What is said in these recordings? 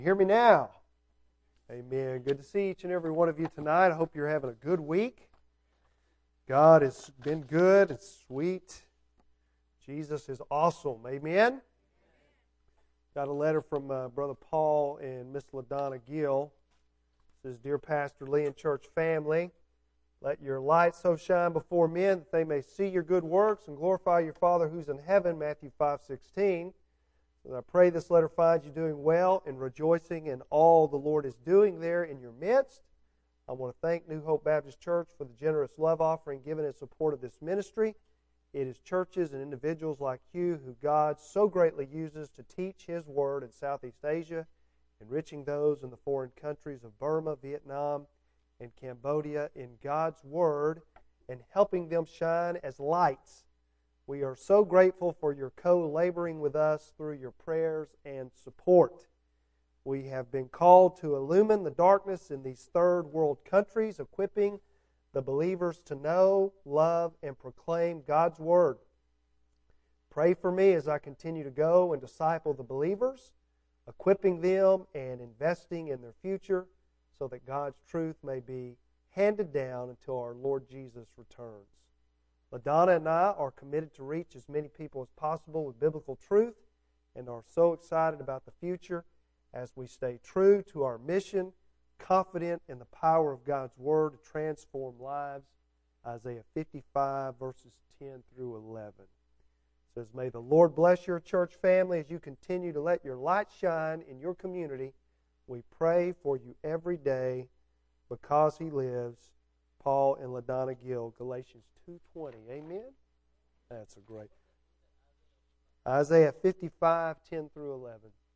Hear me now. Amen. Good to see each and every one of you tonight. I hope you're having a good week. God has been good and sweet. Jesus is awesome. Amen. Got a letter from Brother Paul and Miss LaDonna Gill. It says, Dear Pastor Lee and church family, let your light so shine before men that they may see your good works and glorify your Father who's in heaven, Matthew 5:16. And I pray this letter finds you doing well and rejoicing in all the Lord is doing there in your midst. I want to thank New Hope Baptist Church for the generous love offering given in support of this ministry. It is churches and individuals like you who God so greatly uses to teach His Word in Southeast Asia, enriching those in the foreign countries of Burma, Vietnam, and Cambodia in God's Word and helping them shine as lights. We are so grateful for your co-laboring with us through your prayers and support. We have been called to illumine the darkness in these third world countries, equipping the believers to know, love, and proclaim God's Word. Pray for me as I continue to go and disciple the believers, equipping them and investing in their future so that God's truth may be handed down until our Lord Jesus returns. LaDonna and I are committed to reach as many people as possible with biblical truth and are so excited about the future as we stay true to our mission, confident in the power of God's Word to transform lives. Isaiah 55 verses 10 through 11 says, May the Lord bless your church family as you continue to let your light shine in your community. We pray for you every day because He lives. Paul and LaDonna Gill, Galatians 2:20. Amen? That's a great. Isaiah 55, 10 through 11.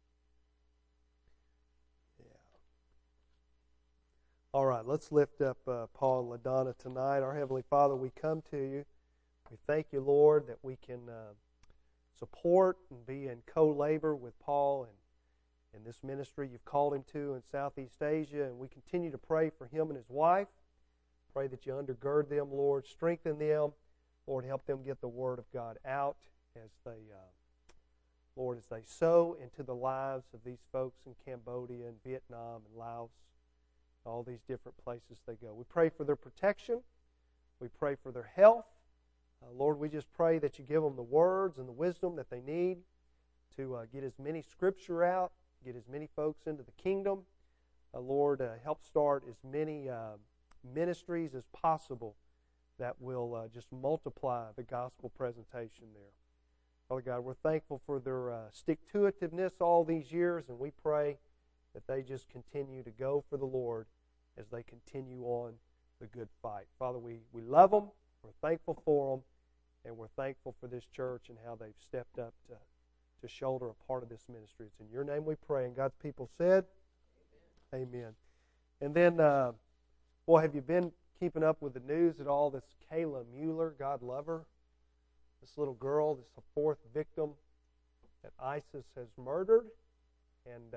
Yeah. All right, let's lift up Paul and LaDonna tonight. Our Heavenly Father, we come to you. We thank you, Lord, that we can support and be in co-labor with Paul and this ministry you've called him to in Southeast Asia, and we continue to pray for him and his wife. Pray that you undergird them, Lord. Strengthen them. Lord, help them get the Word of God out as they, Lord, as they sow into the lives of these folks in Cambodia and Vietnam and Laos, all these different places they go. We pray for their protection. We pray for their health. Lord, we just pray that you give them the words and the wisdom that they need to get as many Scripture out, get as many folks into the kingdom. Lord, help start as many ministries as possible that will just multiply the gospel presentation there. Father God, we're thankful for their stick-to-itiveness all these years, and we pray that they just continue to go for the Lord as they continue on the good fight. Father, we love them, we're thankful for them, and we're thankful for this church and how they've stepped up to shoulder a part of this ministry. It's in your name we pray, and God's people said, Amen. And then, boy, have you been keeping up with the news at all? This Kayla Mueller, God love her, this little girl, this fourth victim that ISIS has murdered. And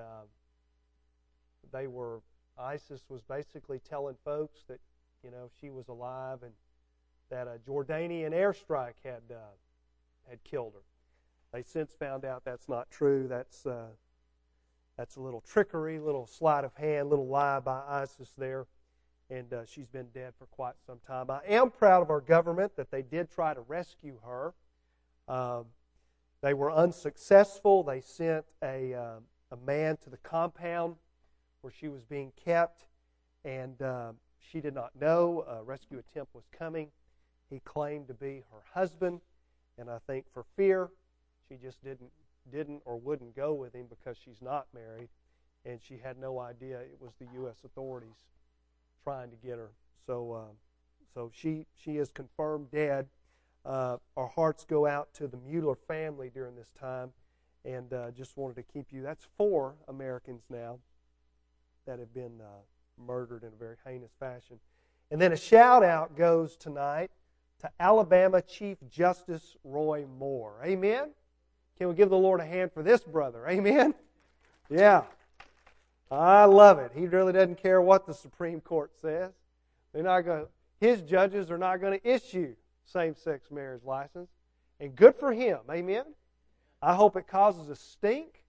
ISIS was basically telling folks that, she was alive and that a Jordanian airstrike had killed her. They since found out that's not true. That's a little trickery, little sleight of hand, little lie by ISIS there. And she's been dead for quite some time. I am proud of our government that they did try to rescue her. They were unsuccessful. They sent a man to the compound where she was being kept, and she did not know a rescue attempt was coming. He claimed to be her husband, and I think for fear, she just didn't or wouldn't go with him because she's not married, and she had no idea it was the U.S. authorities trying to get her. So she is confirmed dead. Our hearts go out to the Mueller family during this time, and just wanted to keep you. That's 4 Americans now that have been murdered in a very heinous fashion. And then a shout out goes tonight to Alabama Chief Justice Roy Moore. Amen? Can we give the Lord a hand for this brother? Amen? Yeah. I love it. He really doesn't care what the Supreme Court says. His judges are not going to issue same-sex marriage license. And good for him. Amen? I hope it causes a stink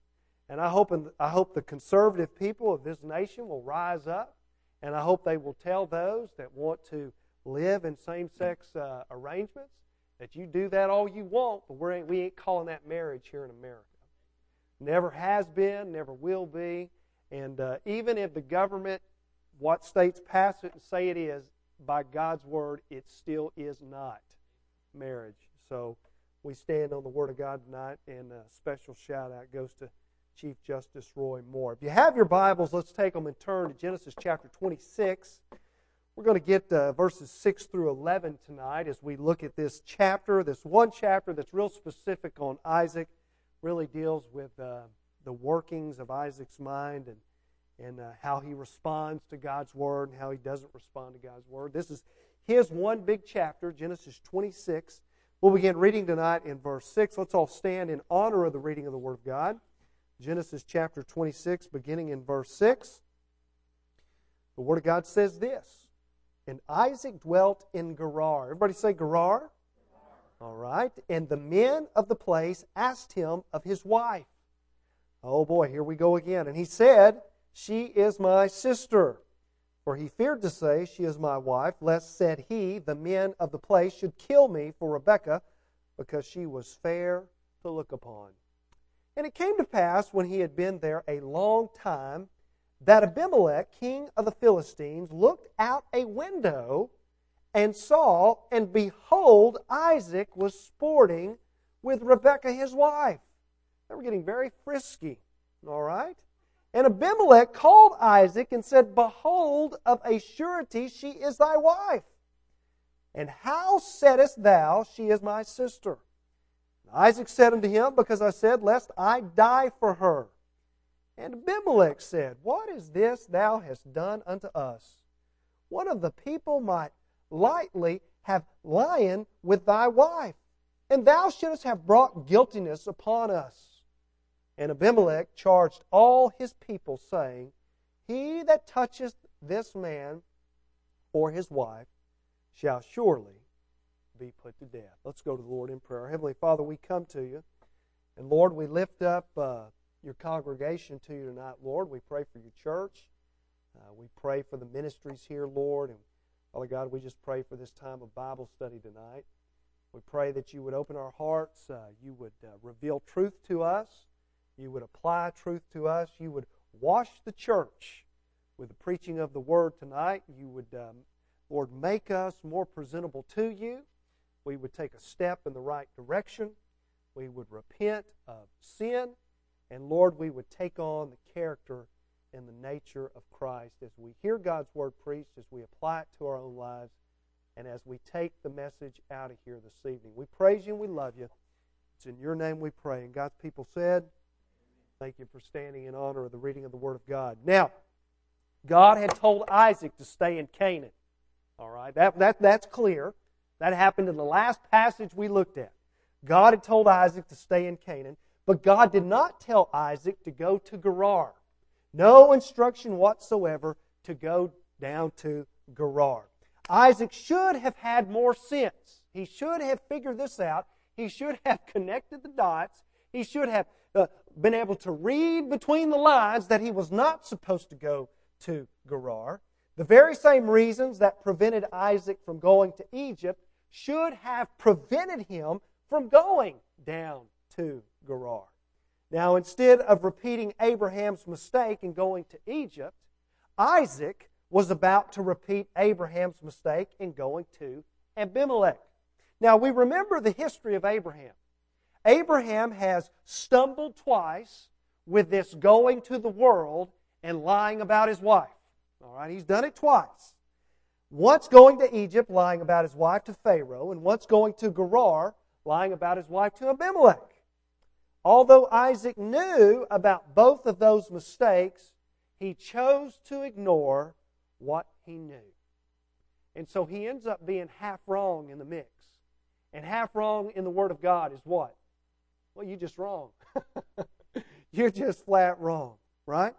And I hope the conservative people of this nation will rise up, and I hope they will tell those that want to live in same-sex arrangements that you do that all you want, but we ain't calling that marriage here in America. Never has been, never will be. And even if the government, what states pass it and say it is, by God's Word, it still is not marriage. So we stand on the Word of God tonight, and a special shout-out goes to Chief Justice Roy Moore. If you have your Bibles, let's take them and turn to Genesis chapter 26. We're going to get verses 6 through 11 tonight as we look at this chapter, this one chapter that's real specific on Isaac, really deals with the workings of Isaac's mind and how he responds to God's Word and how he doesn't respond to God's Word. This is his one big chapter, Genesis 26. We'll begin reading tonight in verse 6. Let's all stand in honor of the reading of the Word of God. Genesis chapter 26, beginning in verse 6. The Word of God says this: And Isaac dwelt in Gerar. Everybody say Gerar? All right. And the men of the place asked him of his wife. Oh boy, here we go again. And he said, She is my sister. For he feared to say, She is my wife, lest, said he, the men of the place should kill me for Rebekah, because she was fair to look upon. And it came to pass, when he had been there a long time, that Abimelech, king of the Philistines, looked out a window and saw, and behold, Isaac was sporting with Rebekah his wife. They were getting very frisky, all right? And Abimelech called Isaac and said, Behold, of a surety she is thy wife. And how saidest thou, She is my sister? Isaac said unto him, Because I said, Lest I die for her. And Abimelech said, What is this thou hast done unto us? One of the people might lightly have lain with thy wife, and thou shouldest have brought guiltiness upon us. And Abimelech charged all his people, saying, He that toucheth this man or his wife shall surely be put to death. Let's go to the Lord in prayer. Heavenly Father, we come to you, and Lord, we lift up your congregation to you tonight, Lord. We pray for your church. We pray for the ministries here, Lord. And Father God, we just pray for this time of Bible study tonight. We pray that you would open our hearts, you would reveal truth to us, you would apply truth to us, you would wash the church with the preaching of the Word tonight. You would, Lord, make us more presentable to you. We would take a step in the right direction. We would repent of sin. And Lord, we would take on the character and the nature of Christ as we hear God's Word preached, as we apply it to our own lives, and as we take the message out of here this evening. We praise you and we love you. It's in your name we pray. And God's people said, thank you for standing in honor of the reading of the Word of God. Now, God had told Isaac to stay in Canaan. All right, that's clear. That happened in the last passage we looked at. God had told Isaac to stay in Canaan, but God did not tell Isaac to go to Gerar. No instruction whatsoever to go down to Gerar. Isaac should have had more sense. He should have figured this out. He should have connected the dots. He should have been able to read between the lines that he was not supposed to go to Gerar. The very same reasons that prevented Isaac from going to Egypt should have prevented him from going down to Gerar. Now, instead of repeating Abraham's mistake and going to Egypt, Isaac was about to repeat Abraham's mistake in going to Abimelech. Now, we remember the history of Abraham. Abraham has stumbled twice with this going to the world and lying about his wife. All right, he's done it twice. Once going to Egypt, lying about his wife to Pharaoh, and once going to Gerar, lying about his wife to Abimelech. Although Isaac knew about both of those mistakes, he chose to ignore what he knew. And so he ends up being half wrong in the mix. And half wrong in the Word of God is what? Well, you're just wrong. You're just flat wrong, right?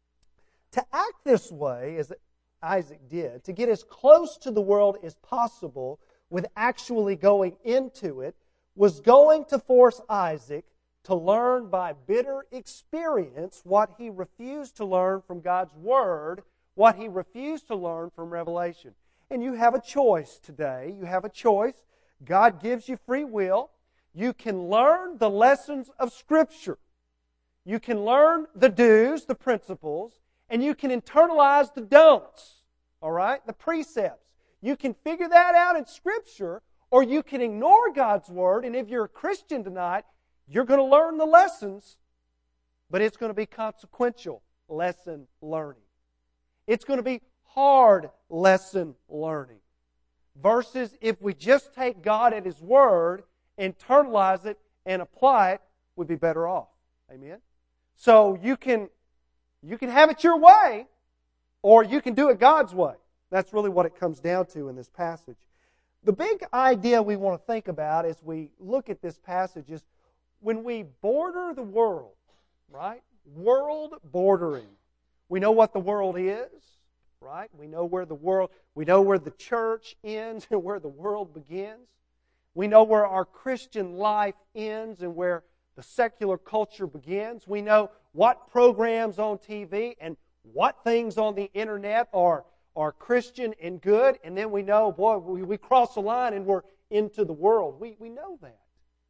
To act this way, as Isaac did, to get as close to the world as possible with actually going into it, was going to force Isaac to learn by bitter experience what he refused to learn from God's Word, what he refused to learn from Revelation. And you have a choice today. You have a choice. God gives you free will. You can learn the lessons of Scripture. You can learn the do's, the principles, and you can internalize the don'ts, all right, the precepts. You can figure that out in Scripture, or you can ignore God's Word, and if you're a Christian tonight, you're going to learn the lessons, but it's going to be consequential lesson learning. It's going to be hard lesson learning. Versus if we just take God at His Word, internalize it, and apply it, we'd be better off. Amen? So you can have it your way, or you can do it God's way. That's really what it comes down to in this passage. The big idea we want to think about as we look at this passage is when we border the world, right? World bordering. We know what the world is, right? We know where the church ends and where the world begins. We know where our Christian life ends and where the secular culture begins. We know what programs on TV and what things on the internet are Christian and good. And then we know, boy, we cross the line and we're into the world. We know that.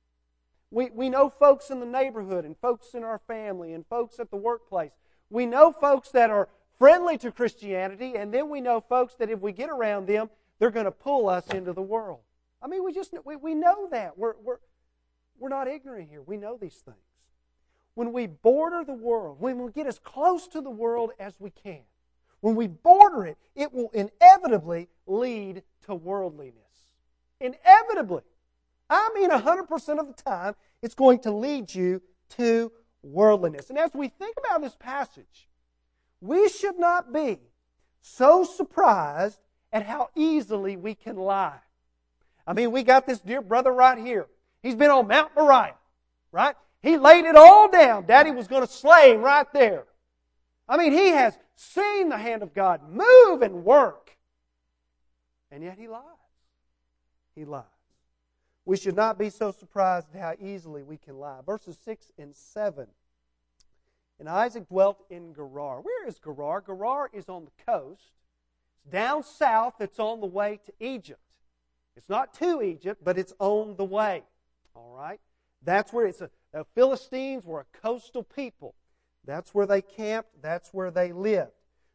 We know folks in the neighborhood and folks in our family and folks at the workplace. We know folks that are friendly to Christianity, and then we know folks that if we get around them, they're going to pull us into the world. I mean, we know that. We're not ignorant here. We know these things. When we border the world, when we get as close to the world as we can, when we border it, it will inevitably lead to worldliness. Inevitably. I mean 100% of the time, it's going to lead you to worldliness. And as we think about this passage, we should not be so surprised at how easily we can lie. I mean, we got this dear brother right here. He's been on Mount Moriah, right? He laid it all down. Daddy was going to slay him right there. I mean, he has seen the hand of God move and work. And yet he lies. He lies. We should not be so surprised at how easily we can lie. Verses 6 and 7. And Isaac dwelt in Gerar. Where is Gerar? Gerar is on the coast. It's down south. It's on the way to Egypt. It's not to Egypt, but it's on the way. All right? That's where the Philistines were a coastal people. That's where they camped. That's where they lived.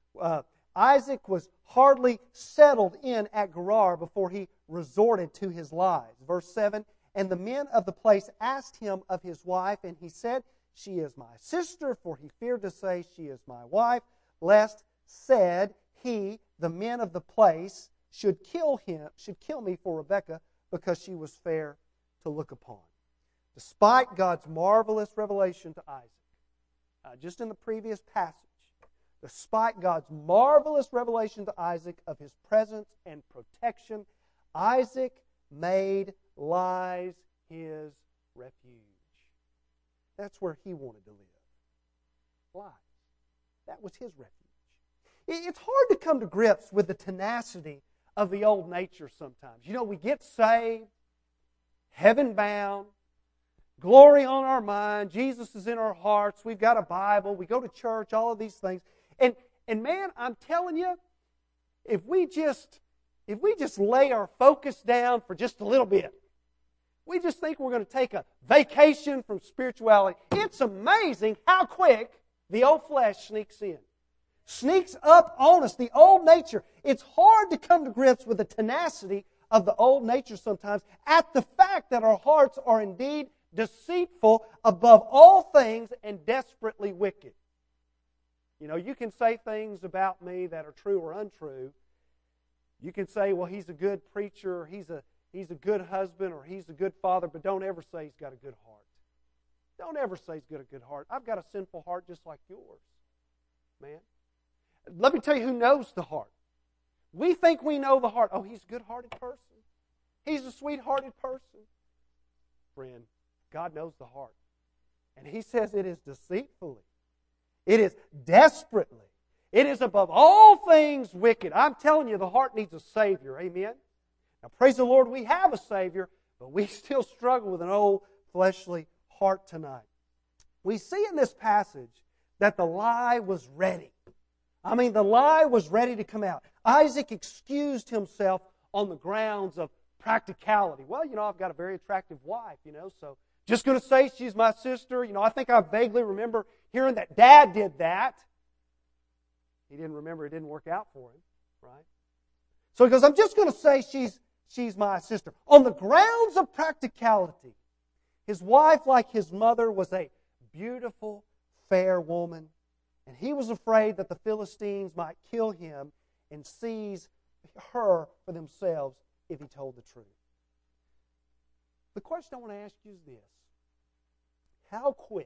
Isaac was hardly settled in at Gerar before he resorted to his lies. Verse 7, and the men of the place asked him of his wife, and he said, she is my sister, for he feared to say, she is my wife, lest, said he, the men of the place should kill me for Rebekah, because she was fair to look upon. Despite God's marvelous revelation to Isaac, just in the previous passage, despite God's marvelous revelation to Isaac of His presence and protection, Isaac made lies his refuge. That's where he wanted to live. Lies. That was his refuge. It's hard to come to grips with the tenacity of the old nature sometimes. You know, we get saved, heaven-bound, glory on our mind, Jesus is in our hearts, we've got a Bible, we go to church, all of these things. And man, I'm telling you, if we just lay our focus down for just a little bit, we just think we're going to take a vacation from spirituality. It's amazing how quick the old flesh sneaks in. Sneaks up on us, the old nature. It's hard to come to grips with the tenacity of the old nature sometimes at the fact that our hearts are indeed deceitful above all things and desperately wicked. You know, you can say things about me that are true or untrue. You can say, well, he's a good preacher, or he's a good husband, or he's a good father, but don't ever say he's got a good heart. Don't ever say he's got a good heart. I've got a sinful heart just like yours, man. Let me tell you who knows the heart. We think we know the heart. Oh, he's a good-hearted person. He's a sweet-hearted person. Friend, God knows the heart. And He says it is deceitfully. It is desperately. It is above all things wicked. I'm telling you, the heart needs a Savior. Amen? Now, praise the Lord, we have a Savior, but we still struggle with an old fleshly heart tonight. We see in this passage that the lie was ready. I mean, the lie was ready to come out. Isaac excused himself on the grounds of practicality. Well, I've got a very attractive wife, so just going to say she's my sister. I think I vaguely remember hearing that Dad did that. He didn't remember it didn't work out for him, right? So he goes, I'm just going to say she's my sister. On the grounds of practicality, his wife, like his mother, was a beautiful, fair woman, and he was afraid that the Philistines might kill him and seize her for themselves if he told the truth. The question I want to ask you is this. How quick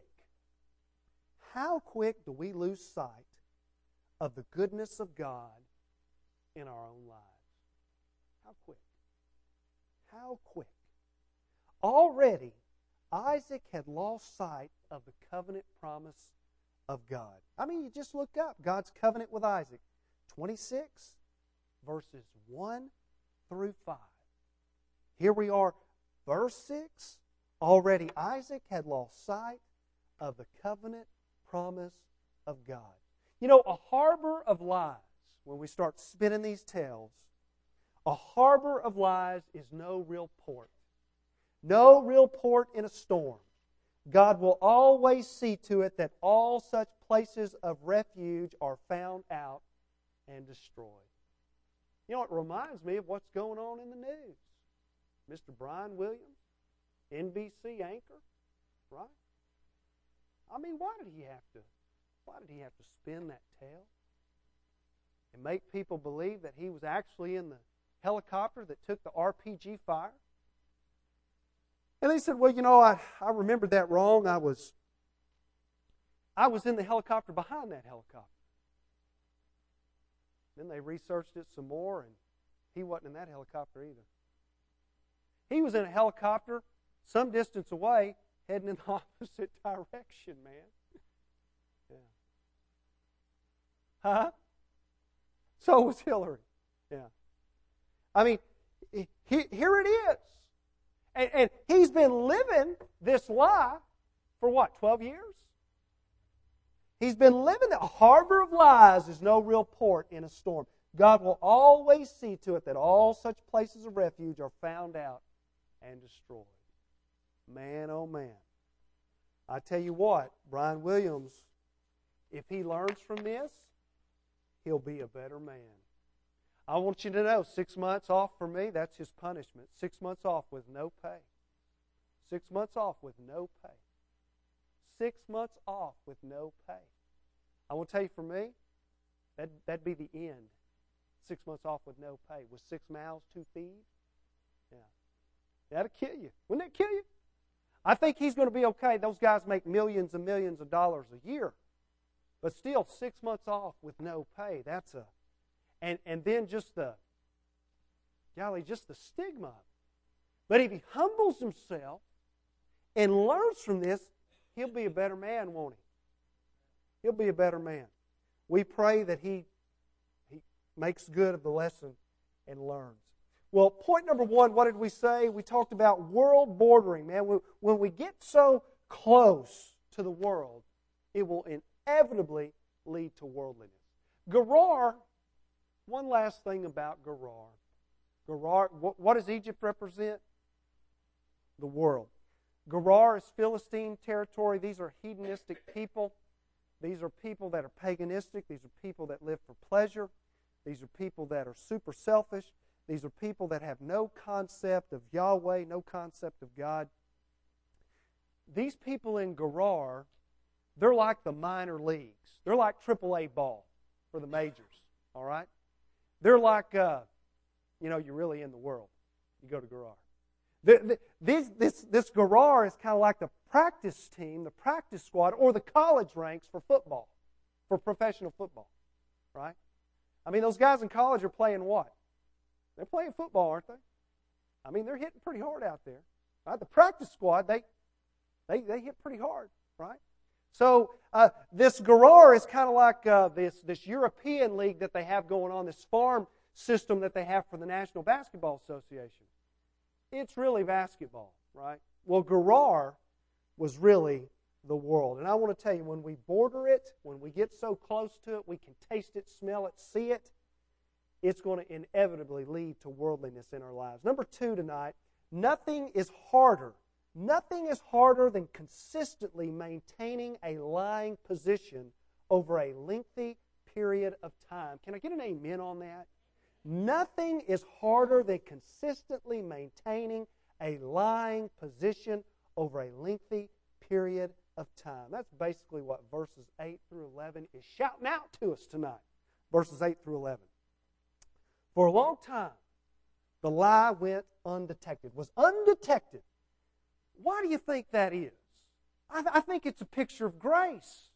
do we lose sight of the goodness of God in our own lives? How quick? How quick? Already, Isaac had lost sight of the covenant promise of God. I mean, you just look up God's covenant with Isaac. 26, verses 1 through 5. Here we are, verse 6. Already Isaac had lost sight of the covenant promise of God. A harbor of lies, when we start spinning these tales, a harbor of lies is no real port. No real port in a storm. God will always see to it that all such places of refuge are found out and destroyed. It reminds me of what's going on in the news. Mr. Brian Williams, NBC anchor, right? I mean, why did he have to spin that tale and make people believe that he was actually in the helicopter that took the RPG fire? And they said, well, I remembered that wrong. I was in the helicopter behind that helicopter. Then they researched it some more, and he wasn't in that helicopter either. He was in a helicopter some distance away, heading in the opposite direction, man. Yeah. Huh? So was Hillary. Yeah. I mean, here it is. And he's been living this lie for what, 12 years? He's been living a harbor of lies is no real port in a storm. God will always see to it that all such places of refuge are found out and destroyed. Man, oh man. I tell you what, Brian Williams, if he learns from this, he'll be a better man. I want you to know, 6 months off for me, that's his punishment. 6 months off with no pay. 6 months off with no pay. 6 months off with no pay. I want to tell you, for me, that'd be the end. 6 months off with no pay. With 6 mouths to feed? Yeah. That'll kill you. Wouldn't that kill you? I think he's going to be okay. Those guys make millions and millions of dollars a year. But still, 6 months off with no pay, that's a... And then just the stigma. But if he humbles himself and learns from this, he'll be a better man, won't he? He'll be a better man. We pray that he makes good of the lesson and learns. Well, point number 1, what did we say? We talked about world bordering, man. When we get so close to the world, it will inevitably lead to worldliness. Gerar, one last thing about Gerar. Gerar, what does Egypt represent? The world. Gerar is Philistine territory. These are hedonistic people. These are people that are paganistic. These are people that live for pleasure. These are people that are super selfish. These are people that have no concept of Yahweh, no concept of God. These people in Gerar, they're like the minor leagues. They're like AAA ball for the majors, all right? They're like, you're really in the world. You go to Gerar. This Gerar is kind of like the practice team, the practice squad, or the college ranks for football, for professional football, right? I mean, those guys in college are playing what? They're playing football, aren't they? I mean, they're hitting pretty hard out there. Right? The practice squad, they hit pretty hard, right? So this Gerar is kind of like this European league that they have going on, this farm system that they have for the National Basketball Association. It's really basketball, right? Well, Gerar was really the world. And I want to tell you, when we border it, when we get so close to it, we can taste it, smell it, see it, it's going to inevitably lead to worldliness in our lives. Number 2 tonight, nothing is harder than consistently maintaining a lying position over a lengthy period of time. Can I get an amen on that? Nothing is harder than consistently maintaining a lying position over a lengthy period of time. That's basically what verses 8 through 11 is shouting out to us tonight. Verses 8 through 11. For a long time, the lie went undetected, was undetected. Why do you think that is? I think it's a picture of grace.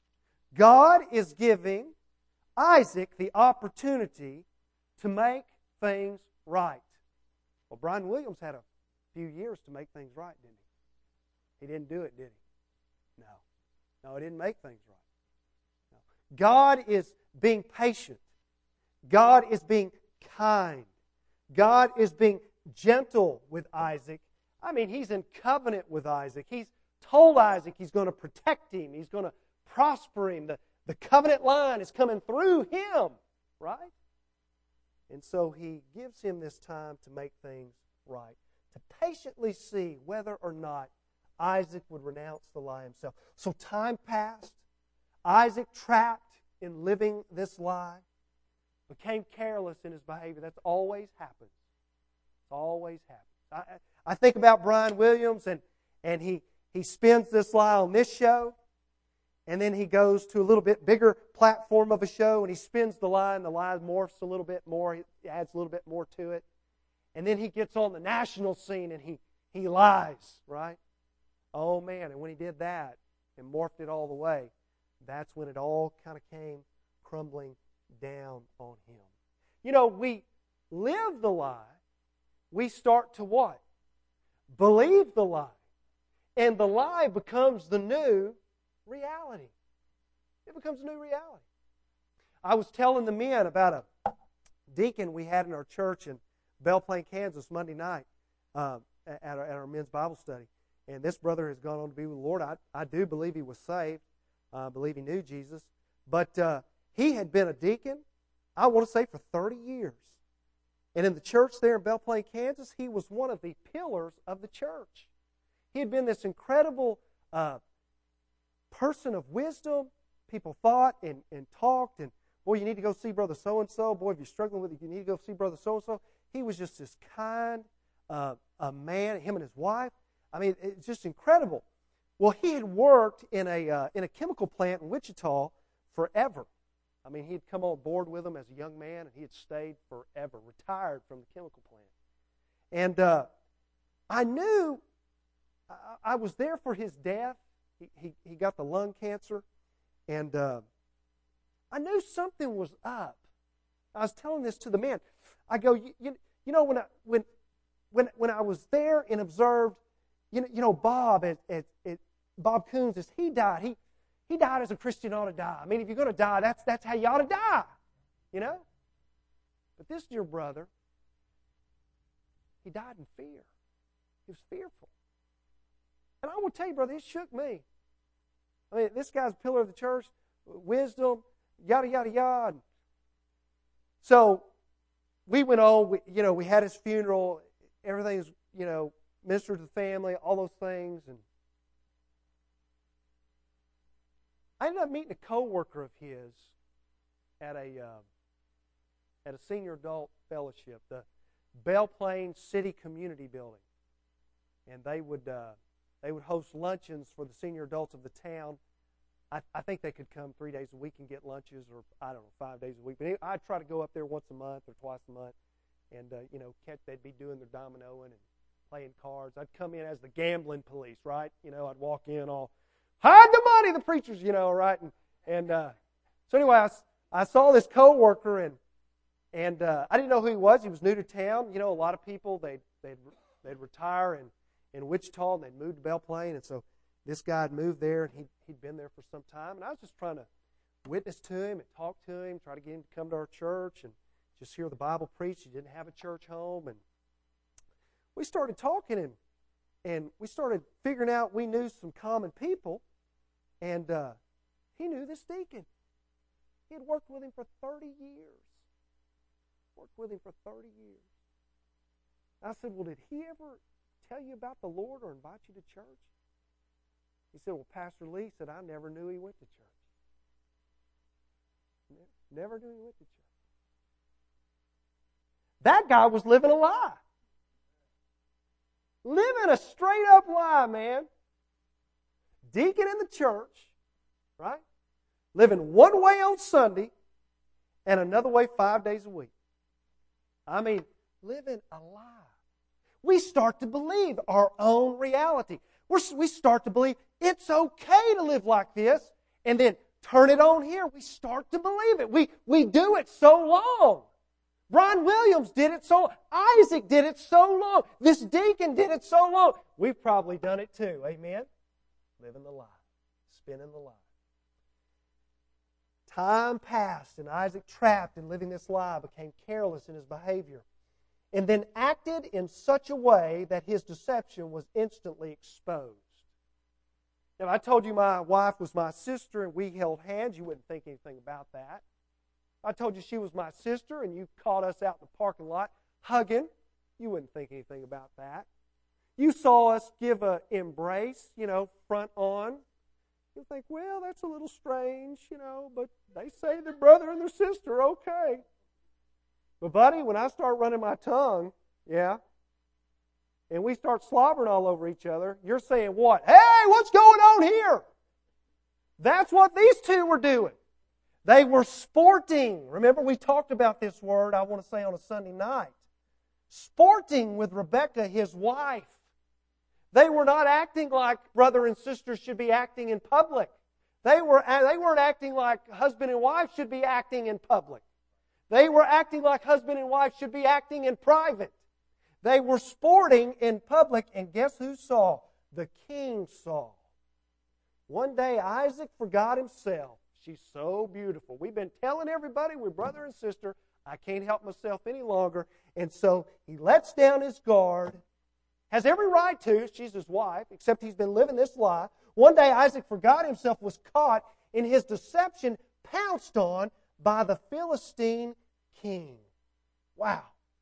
God is giving Isaac the opportunity to make things right. Well, Brian Williams had a few years to make things right, didn't he? He didn't do it, did he? No, he didn't make things right. No. God is being patient. God is being kind. God is being gentle with Isaac. I mean, He's in covenant with Isaac. He's told Isaac He's going to protect him. He's going to prosper him. The covenant line is coming through him, right? And so He gives him this time to make things right, to patiently see whether or not Isaac would renounce the lie himself. So time passed. Isaac, trapped in living this lie, became careless in his behavior. That's always happens. It's always happens. I think about Brian Williams, and he spins this lie on this show, and then he goes to a little bit bigger platform of a show, and he spins the lie, and the lie morphs a little bit more. He adds a little bit more to it. And then he gets on the national scene, and he lies, right? Oh, man, and when he did that and morphed it all the way, that's when it all kind of came crumbling down on him. You know, we live the lie. We start to what? Believe the lie. And the lie becomes the new reality. It becomes a new reality. I was telling the men about a deacon we had in our church in Belle Plaine, Kansas, Monday night at our men's Bible study. And this brother has gone on to be with the Lord. I do believe he was saved. I believe he knew Jesus. But he had been a deacon, I want to say, for 30 years. And in the church there in Belle Plaine, Kansas, he was one of the pillars of the church. He had been this incredible person of wisdom. People thought and talked, and, boy, you need to go see Brother so-and-so. Boy, if you're struggling with it, you need to go see Brother so-and-so. He was just this kind a man, him and his wife. I mean, it's just incredible. Well, he had worked in a chemical plant in Wichita forever. I mean, he had come on board with them as a young man, and he had stayed forever, retired from the chemical plant. And I knew I was there for his death. He got the lung cancer, and I knew something was up. I was telling this to the men. I go, you know, when I was there and observed, you know, Bob Bob Coons, as he died, he died as a Christian ought to die. I mean, if you're going to die, that's how you ought to die, you know. But this dear brother, he died in fear. He was fearful. And I will tell you, brother, it shook me. I mean, this guy's a pillar of the church, wisdom, yada, yada, yada. So we went on, we had his funeral, everything's, ministered to the family, all those things. And I ended up meeting a coworker of his at a senior adult fellowship, the Belle Plaine City Community Building. And they would host luncheons for the senior adults of the town. I think they could come 3 days a week and get lunches, or, I don't know, 5 days a week. But I'd try to go up there once a month or twice a month. And, they'd be doing their dominoing and playing cards. I'd come in as the gambling police, right? I'd walk in all, hide the money, the preachers, right? And so anyway, I saw this coworker, and I didn't know who he was. He was new to town. A lot of people, they'd retire in Wichita, and they'd move to Belle Plaine. And so this guy had moved there, and he'd been there for some time. And I was just trying to witness to him and talk to him, try to get him to come to our church and just hear the Bible preached. He didn't have a church home. And we started talking, And we started figuring out we knew some common people. And he knew this deacon. He had worked with him for 30 years. Worked with him for 30 years. I said, well, did he ever tell you about the Lord or invite you to church? He said, well, Pastor Lee said, I never knew he went to church. Never knew he went to church. That guy was living a lie. Living a straight up lie, man. Deacon in the church, right? Living one way on Sunday and another way 5 days a week. I mean, living a lie. We start to believe our own reality. We start to believe it's okay to live like this, and then turn it on here. We start to believe it. We do it so long. Ron Williams did it so long. Isaac did it so long. This deacon did it so long. We've probably done it too. Amen? Living the lie. Spinning the lie. Time passed, and Isaac, trapped in living this lie, became careless in his behavior, and then acted in such a way that his deception was instantly exposed. Now, if I told you my wife was my sister and we held hands, you wouldn't think anything about that. If I told you she was my sister and you caught us out in the parking lot hugging, you wouldn't think anything about that. You saw us give an embrace, front on. You'll think, well, that's a little strange, but they say they're brother and their sister, okay. But, buddy, when I start running my tongue, and we start slobbering all over each other, you're saying what? Hey, what's going on here? That's what these two were doing. They were sporting. Remember, we talked about this word, I want to say, on a Sunday night. Sporting with Rebekah, his wife. They were not acting like brother and sister should be acting in public. They weren't acting like husband and wife should be acting in public. They were acting like husband and wife should be acting in private. They were sporting in public, and guess who saw? The king saw. One day, Isaac forgot himself. She's so beautiful. We've been telling everybody we're brother and sister. I can't help myself any longer. And so he lets down his guard. Has every right to. She's his wife, except he's been living this lie. One day, Isaac forgot himself, was caught in his deception, pounced on by the Philistine king. Wow.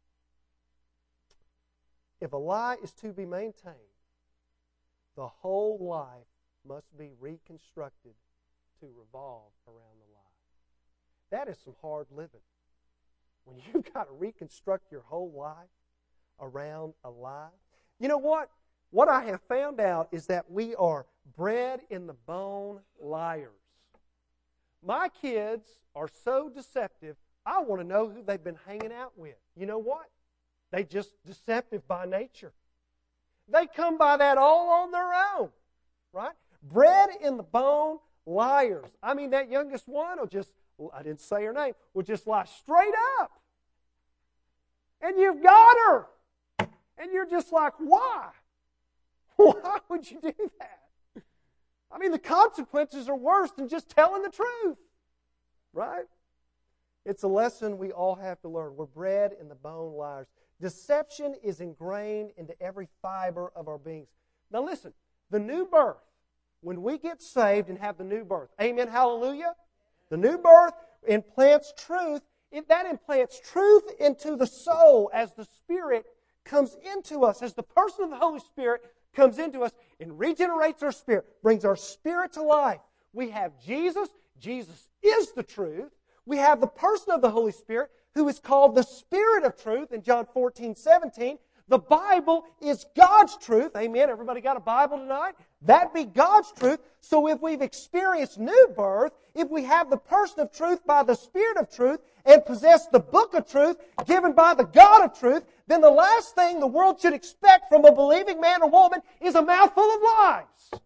If a lie is to be maintained, the whole life must be reconstructed to revolve around the lie. That is some hard living. When you've got to reconstruct your whole life around a lie. You know what? What I have found out is that we are bred in the bone liars. My kids are so deceptive, I want to know who they've been hanging out with. You know what? They just deceptive by nature. They come by that all on their own, right? Bred in the bone liars. I mean, that youngest one will just, I didn't say her name, will just lie straight up. And you've got her. And you're just like, why? Why would you do that? I mean, the consequences are worse than just telling the truth, right? It's a lesson we all have to learn. We're bred in the bone liars. Deception is ingrained into every fiber of our beings. Now listen, the new birth, when we get saved and have the new birth, amen, hallelujah, the new birth implants truth. That implants truth into the soul as the Spirit comes into us, as the person of the Holy Spirit comes into us and regenerates our spirit, brings our spirit to life. We have Jesus. Jesus is the truth. We have the person of the Holy Spirit who is called the Spirit of truth in John 14:17. The Bible is God's truth. Amen. Everybody got a Bible tonight? That be God's truth. So if we've experienced new birth, if we have the person of truth by the Spirit of truth and possess the book of truth given by the God of truth, then the last thing the world should expect from a believing man or woman is a mouthful of lies.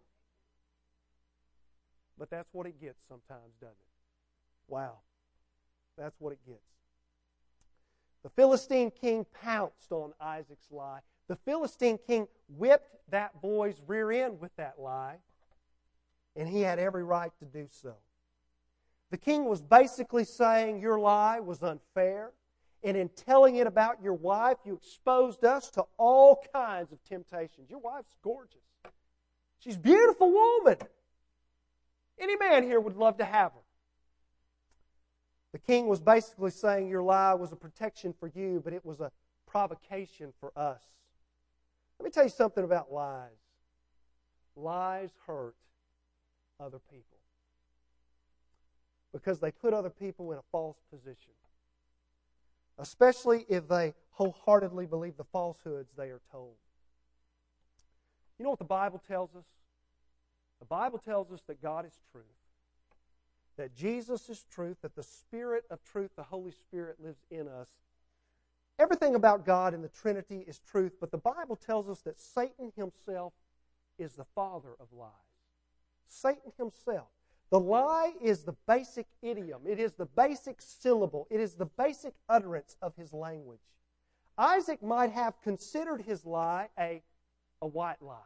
But that's what it gets sometimes, doesn't it? Wow. That's what it gets. The Philistine king pounced on Isaac's lie. The Philistine king whipped that boy's rear end with that lie, and he had every right to do so. The king was basically saying your lie was unfair, And in telling it about your wife, you exposed us to all kinds of temptations. Your wife's gorgeous. She's a beautiful woman. Any man here would love to have her. The king was basically saying your lie was a protection for you, but it was a provocation for us. Let me tell you something about lies. Lies hurt other people because they put other people in a false position, especially if they wholeheartedly believe the falsehoods they are told. You know what the Bible tells us? The Bible tells us that God is truth, that Jesus is truth, that the Spirit of truth, the Holy Spirit, lives in us. Everything about God and the Trinity is truth, but the Bible tells us that Satan himself is the father of lies. Satan himself. The lie is the basic idiom. It is the basic syllable. It is the basic utterance of his language. Isaac might have considered his lie a white lie.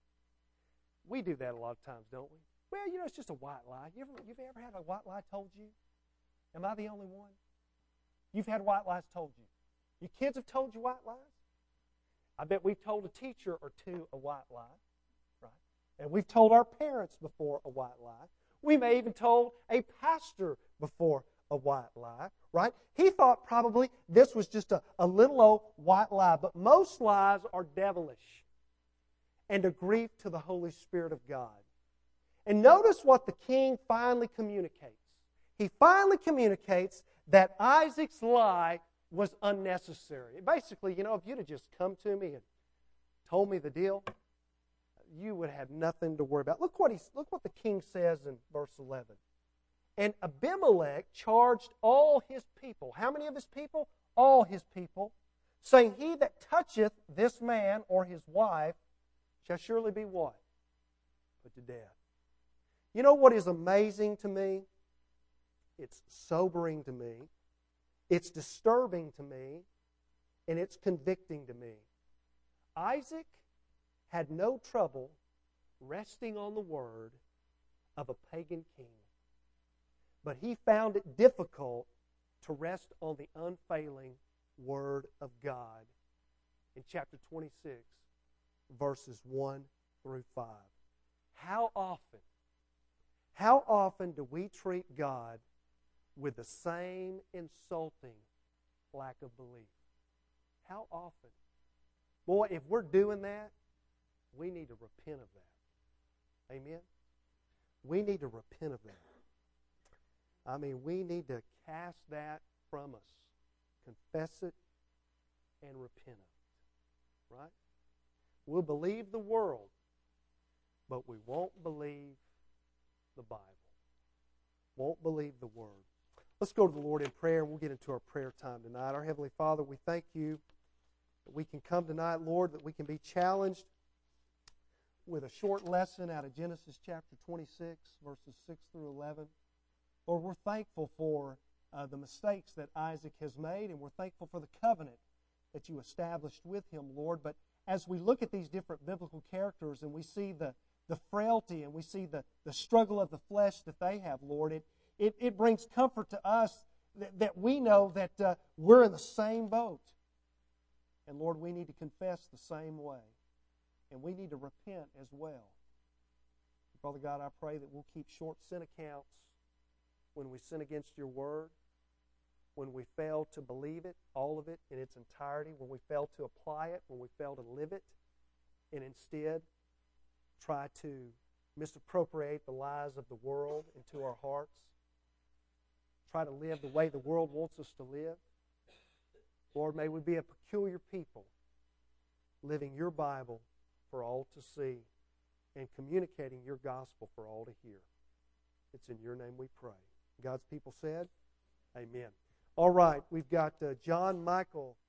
We do that a lot of times, don't we? Well, you know, it's just a white lie. You've ever had a white lie told you? Am I the only one? You've had white lies told you. Your kids have told you white lies? I bet we've told a teacher or two a white lie, right? And we've told our parents before a white lie. We may even told a pastor before a white lie, right? He thought probably this was just a little old white lie, but most lies are devilish and a grief to the Holy Spirit of God. And notice what the king finally communicates. He finally communicates that Isaac's lie was unnecessary. Basically, you know, if you'd have just come to me and told me the deal, you would have nothing to worry about. Look what the king says in verse 11. And Abimelech charged all his people. How many of his people? All his people, saying, he that toucheth this man or his wife shall surely be what? Put to death. You know what is amazing to me? It's sobering to me. It's disturbing to me. And it's convicting to me. Isaac had no trouble resting on the word of a pagan king. But he found it difficult to rest on the unfailing Word of God. In chapter 26, verses 1 through 5. How often do we treat God with the same insulting lack of belief? How often? Boy, if we're doing that, we need to repent of that. Amen? We need to repent of that. I mean, we need to cast that from us. Confess it and repent of it. Right? We'll believe the world, but we won't believe the Bible. Won't believe the Word. Let's go to the Lord in prayer, and we'll get into our prayer time tonight. Our Heavenly Father, we thank you that we can come tonight, Lord, that we can be challenged with a short lesson out of Genesis chapter 26, verses 6 through 11. Lord, we're thankful for the mistakes that Isaac has made, and we're thankful for the covenant that you established with him, Lord. But as we look at these different biblical characters and we see the frailty and we see the struggle of the flesh that they have, Lord, it brings comfort to us that we know that we're in the same boat. And Lord, we need to confess the same way. And we need to repent as well. Father God, I pray that we'll keep short sin accounts when we sin against your word, when we fail to believe it, all of it in its entirety, when we fail to apply it, when we fail to live it, and instead try to misappropriate the lies of the world into our hearts, try to live the way the world wants us to live. Lord, may we be a peculiar people, living your Bible for all to see and communicating your gospel for all to hear. It's in your name we pray. God's people said, amen. All right, we've got John Michael